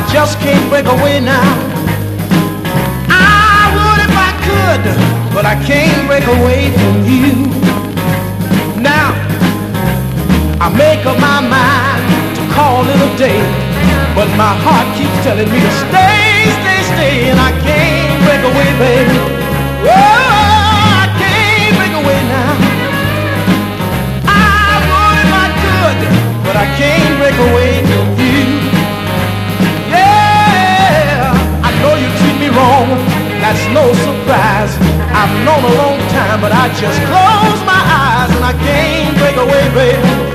just can't break away now. I would if I could, but I can't break away from you. Now, I make up my mind to call it a day, but my heart keeps telling me to stay, stay, stay, and I can't break away, baby. Oh, I can't break away now. I would if I could, but I can't break away from you. Yeah, I know you treat me wrong, that's no surprise. I've known a long time, but I just close my eyes and I can't break away, baby.